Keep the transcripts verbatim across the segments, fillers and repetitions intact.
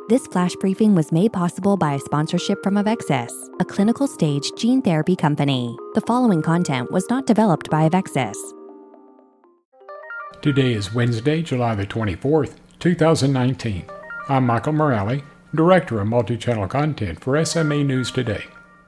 This flash briefing was made possible by a sponsorship from Avexis, a clinical stage gene therapy company. The following content was not developed by Avexis. Today is Wednesday, July the twenty-fourth, two thousand nineteen. I'm Michael Morale, Director of Multi-Channel Content for S M A News Today.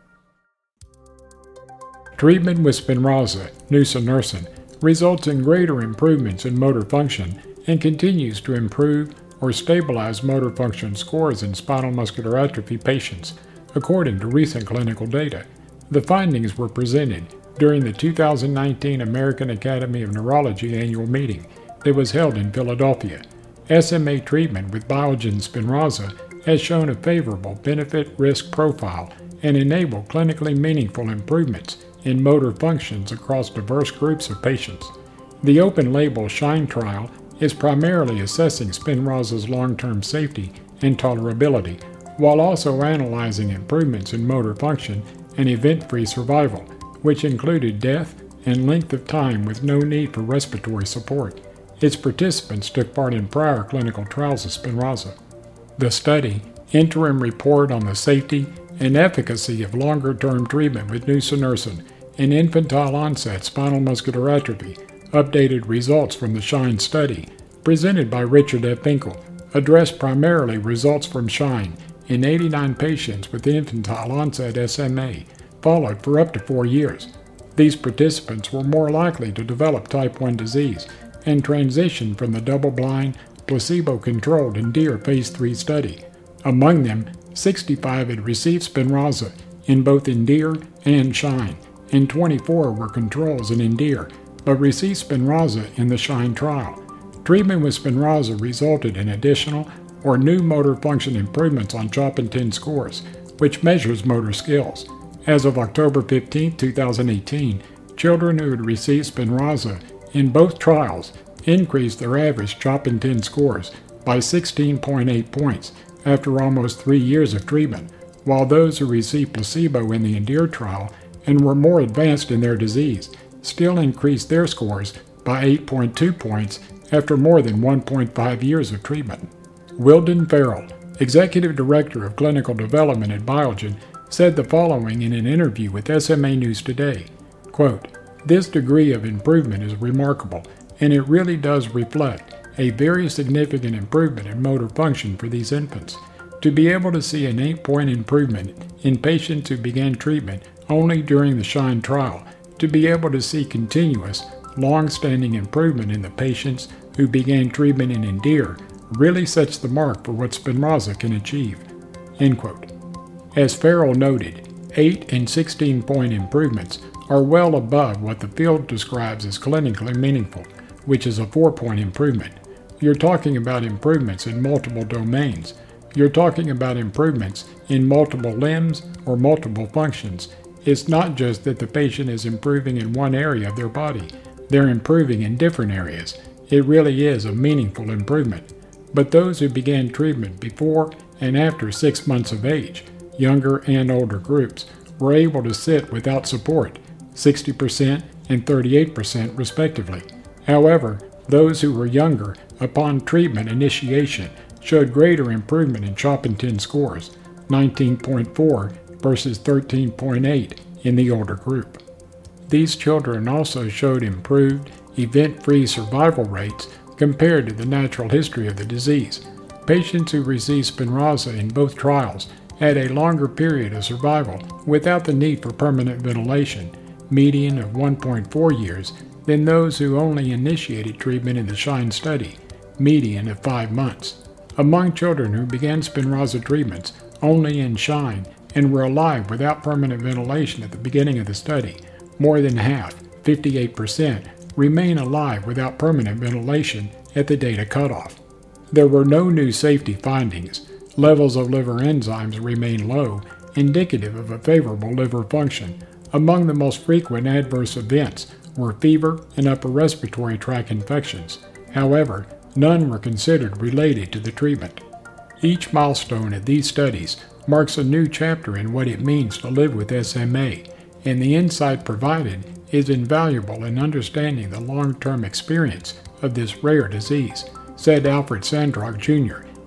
Treatment with Spinraza, nusinersen, results in greater improvements in motor function and continues to improve or stabilize motor function scores in spinal muscular atrophy patients, according to recent clinical data. The findings were presented during the two thousand nineteen American Academy of Neurology annual meeting that was held in Philadelphia. S M A treatment with Biogen Spinraza has shown a favorable benefit-risk profile and enabled clinically meaningful improvements in motor functions across diverse groups of patients. The open-label SHINE trial is primarily assessing Spinraza's long-term safety and tolerability, while also analyzing improvements in motor function and event-free survival, which included death and length of time with no need for respiratory support. Its participants took part in prior clinical trials of Spinraza. The study, Interim Report on the Safety and Efficacy of Longer-Term Treatment with nusinersen in Infantile-Onset Spinal Muscular Atrophy, Updated Results from the SHINE study, presented by Richard F. Finkel, addressed primarily results from SHINE in eighty-nine patients with infantile-onset S M A, followed for up to four years. These participants were more likely to develop type one disease and transition from the double-blind, placebo-controlled ENDEAR Phase three study. Among them, sixty-five had received Spinraza in both ENDEAR and SHINE, and twenty-four were controls in ENDEAR, but received Spinraza in the SHINE trial. Treatment with Spinraza resulted in additional or new motor function improvements on CHOP and TENS scores, which measures motor skills. As of October fifteenth, two thousand eighteen, children who had received Spinraza in both trials increased their average CHOP and TENS scores by sixteen point eight points after almost three years of treatment, while those who received placebo in the ENDEAR trial and were more advanced in their disease still increased their scores by eight point two points after more than one point five years of treatment. Wildon Farrell, Executive Director of Clinical Development at Biogen, said the following in an interview with S M A News Today, quote, "This degree of improvement is remarkable, and it really does reflect a very significant improvement in motor function for these infants. To be able to see an eight-point improvement in patients who began treatment only during the SHINE trial, to be able to see continuous, long-standing improvement in the patients who began treatment in ENDEAR really sets the mark for what Spinraza can achieve." End quote. As Farrell noted, eight and sixteen-point improvements are well above what the field describes as clinically meaningful, which is a four-point improvement. You're talking about improvements in multiple domains. You're talking about improvements in multiple limbs or multiple functions. It's not just that the patient is improving in one area of their body. They're improving in different areas. It really is a meaningful improvement. But those who began treatment before and after six months of age, younger and older groups, were able to sit without support, sixty percent and thirty-eight percent respectively. However, those who were younger upon treatment initiation showed greater improvement in CHOP and TENS scores, nineteen point four versus thirteen point eight in the older group. These children also showed improved event-free survival rates compared to the natural history of the disease. Patients who received Spinraza in both trials had a longer period of survival without the need for permanent ventilation, median of one point four years, than those who only initiated treatment in the SHINE study, median of five months. Among children who began Spinraza treatments only in SHINE and were alive without permanent ventilation at the beginning of the study, more than half, fifty-eight percent, remain alive without permanent ventilation at the data cutoff. There were no new safety findings. Levels of liver enzymes remain low, indicative of a favorable liver function. Among the most frequent adverse events were fever and upper respiratory tract infections. However, none were considered related to the treatment. Each milestone of these studies marks a new chapter in what it means to live with S M A, and the insight provided is invaluable in understanding the long-term experience of this rare disease, said Alfred Sandrock, Junior,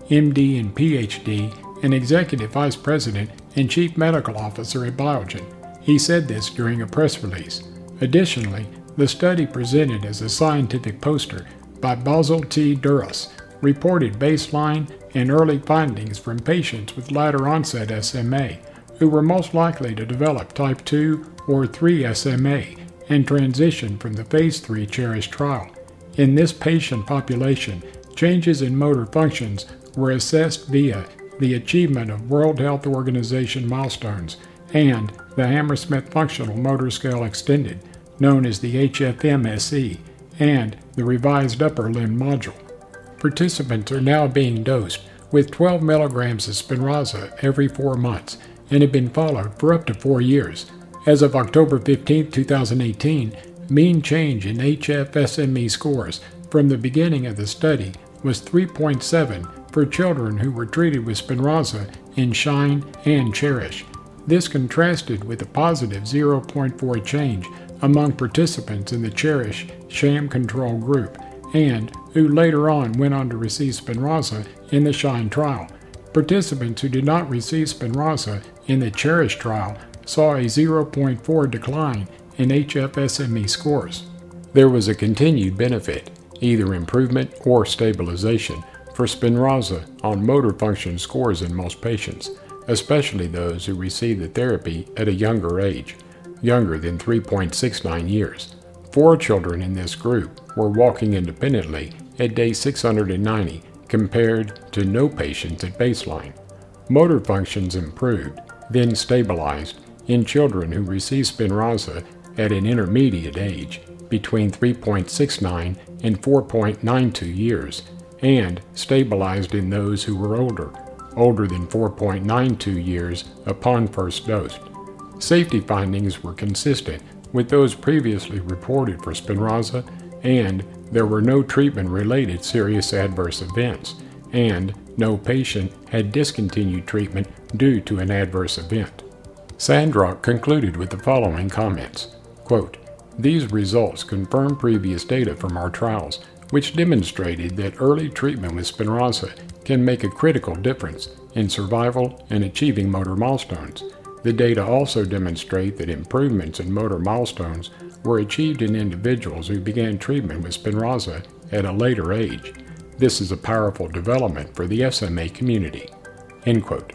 M D and P H D, and Executive Vice President and Chief Medical Officer at Biogen. He said this during a press release. Additionally, the study presented as a scientific poster by Basil T. Duras reported baseline and early findings from patients with later-onset S M A who were most likely to develop type two or three S M A and transition from the phase three CHERISH trial. In this patient population, changes in motor functions were assessed via the achievement of World Health Organization milestones and the Hammersmith Functional Motor Scale Extended, known as the H F M S E, and the Revised Upper Limb Module. Participants are now being dosed with twelve milligrams of Spinraza every four months and have been followed for up to four years. As of October fifteenth, twenty eighteen, mean change in H F S M E scores from the beginning of the study was three point seven for children who were treated with Spinraza in SHINE and CHERISH. This contrasted with a positive zero point four change among participants in the CHERISH sham control group and who later on went on to receive Spinraza in the SHINE trial. Participants who did not receive Spinraza in the CHERISH trial saw a zero point four decline in H F S M E scores. There was a continued benefit, either improvement or stabilization, for Spinraza on motor function scores in most patients, especially those who received the therapy at a younger age, younger than three point six nine years. Four children in this group were walking independently at day six hundred ninety compared to no patients at baseline. Motor functions improved, then stabilized, in children who received Spinraza at an intermediate age, between three point six nine and four point nine two years, and stabilized in those who were older, older than four point nine two years upon first dose. Safety findings were consistent with those previously reported for Spinraza, and there were no treatment-related serious adverse events, and no patient had discontinued treatment due to an adverse event. Sandrock concluded with the following comments, quote, "These results confirm previous data from our trials, which demonstrated that early treatment with Spinraza can make a critical difference in survival and achieving motor milestones. The data also demonstrate that improvements in motor milestones were achieved in individuals who began treatment with Spinraza at a later age. This is a powerful development for the S M A community." End quote.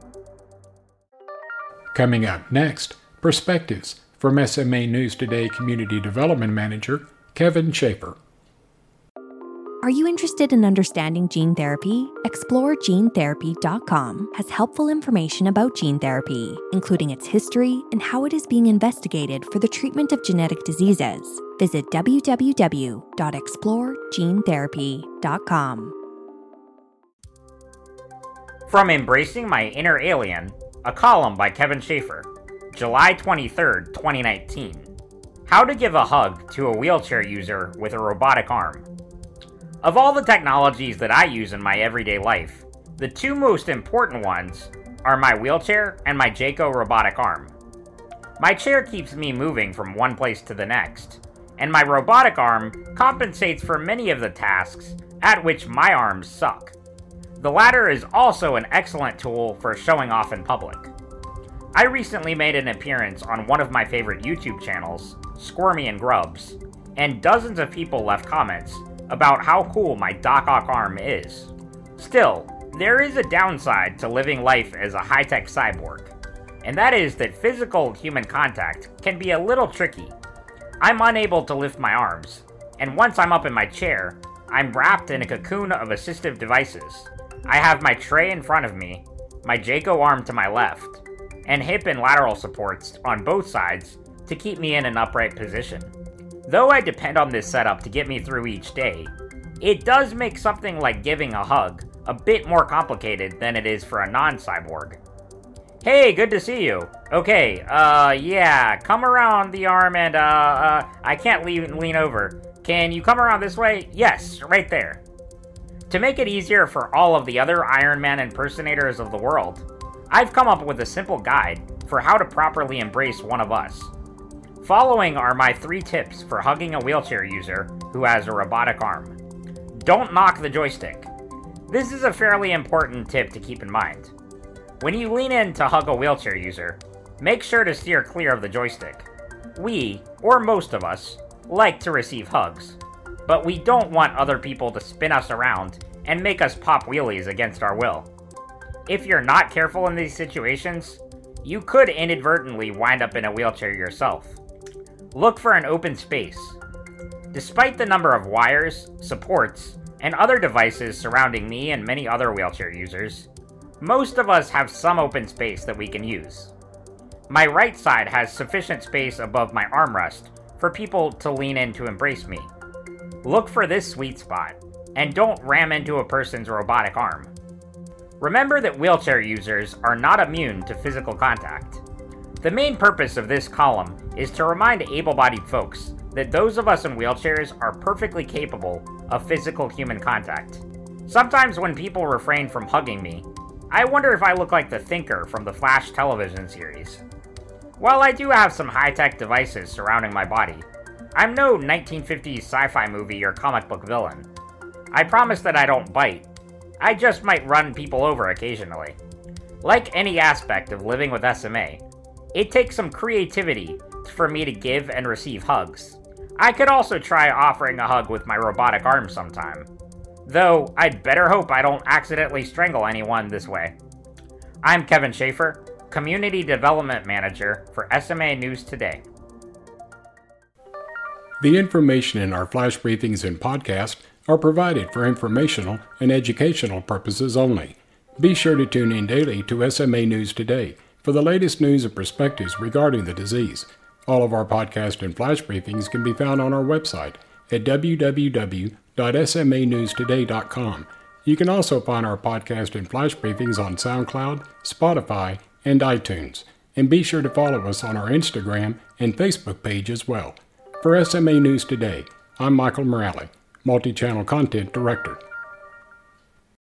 Coming up next, perspectives from S M A News Today Community Development Manager Kevin Schaefer. Are you interested in understanding gene therapy? Explore Gene Therapy dot com has helpful information about gene therapy, including its history and how it is being investigated for the treatment of genetic diseases. Visit w w w dot explore gene therapy dot com. From Embracing My Inner Alien, a column by Kevin Schaefer, July twenty-third, twenty nineteen. How to give a hug to a wheelchair user with a robotic arm. Of all the technologies that I use in my everyday life, the two most important ones are my wheelchair and my Jayco robotic arm. My chair keeps me moving from one place to the next, and my robotic arm compensates for many of the tasks at which my arms suck. The latter is also an excellent tool for showing off in public. I recently made an appearance on one of my favorite YouTube channels, Squirmy and Grubs, and dozens of people left comments about how cool my Doc Ock arm is. Still, there is a downside to living life as a high-tech cyborg, and that is that physical human contact can be a little tricky. I'm unable to lift my arms, and once I'm up in my chair, I'm wrapped in a cocoon of assistive devices. I have my tray in front of me, my Jayco arm to my left, and hip and lateral supports on both sides to keep me in an upright position. Though I depend on this setup to get me through each day, it does make something like giving a hug a bit more complicated than it is for a non-cyborg. Hey, good to see you. Okay, uh, yeah, come around the arm and, uh, uh, I can't lean, lean over. Can you come around this way? Yes, right there. To make it easier for all of the other Iron Man impersonators of the world, I've come up with a simple guide for how to properly embrace one of us. Following are my three tips for hugging a wheelchair user who has a robotic arm. Don't knock the joystick. This is a fairly important tip to keep in mind. When you lean in to hug a wheelchair user, make sure to steer clear of the joystick. We, or most of us, like to receive hugs, but we don't want other people to spin us around and make us pop wheelies against our will. If you're not careful in these situations, you could inadvertently wind up in a wheelchair yourself. Look for an open space. Despite the number of wires, supports, and other devices surrounding me and many other wheelchair users, most of us have some open space that we can use. My right side has sufficient space above my armrest for people to lean in to embrace me. Look for this sweet spot, and don't ram into a person's robotic arm. Remember that wheelchair users are not immune to physical contact. The main purpose of this column is to remind able-bodied folks that those of us in wheelchairs are perfectly capable of physical human contact. Sometimes when people refrain from hugging me, I wonder if I look like the Thinker from the Flash television series. While I do have some high-tech devices surrounding my body, I'm no nineteen fifties sci-fi movie or comic book villain. I promise that I don't bite. I just might run people over occasionally. Like any aspect of living with S M A, it takes some creativity for me to give and receive hugs. I could also try offering a hug with my robotic arm sometime. Though, I'd better hope I don't accidentally strangle anyone this way. I'm Kevin Schaefer, Community Development Manager for S M A News Today. The information in our flash briefings and podcast are provided for informational and educational purposes only. Be sure to tune in daily to S M A News Today for the latest news and perspectives regarding the disease. All of our podcast and flash briefings can be found on our website at w w w dot s m a news today dot com. You can also find our podcast and flash briefings on SoundCloud, Spotify, and iTunes. And be sure to follow us on our Instagram and Facebook page as well. For S M A News Today, I'm Michael Morale, Multi-Channel Content Director.